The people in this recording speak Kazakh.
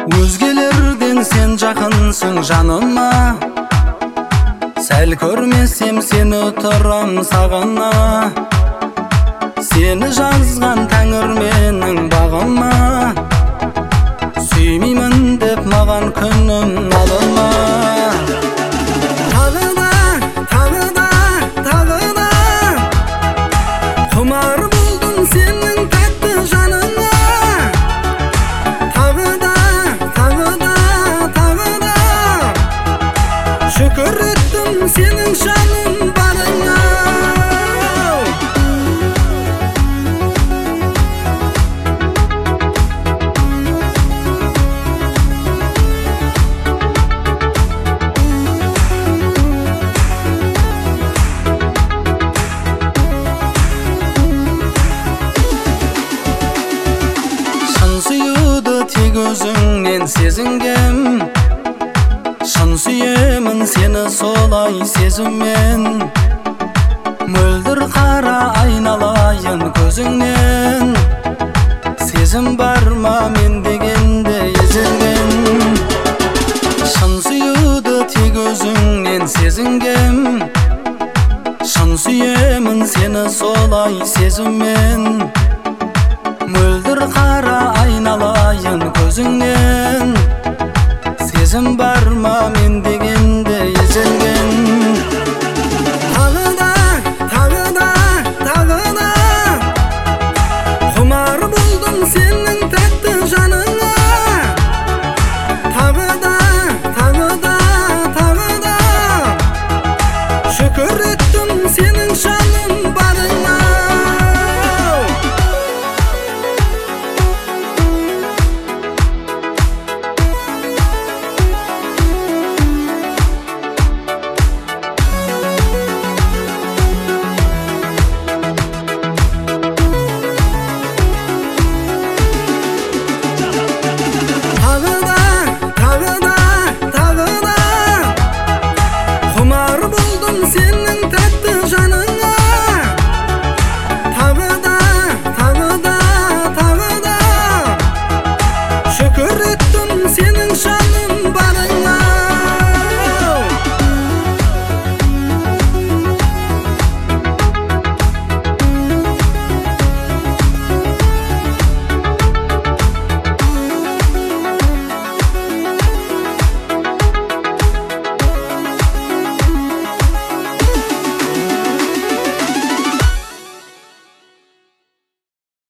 Өзгелерден сен жақынсың жаныма, сәл көрмесем сені тұрам сағына. Сені жазған тәңір менің бағыма, сүймеймін деп маған күнім алынма. Құмар болдым сенің тәтті жанына, тағы да шүкір еттім сенің жаның барына. Тек өзіңнен сезінгем, шын сүйемін сені солай сезіммен. Мөлдір қара айналайын көзіңнен, сезім бар ма мен дегенде езілген. Шын сүюді тек өзіңнен сезінгем, шын сүйемін сені солай сезіммен. Мөлдір қара айналайын көзіңнен, сезім бар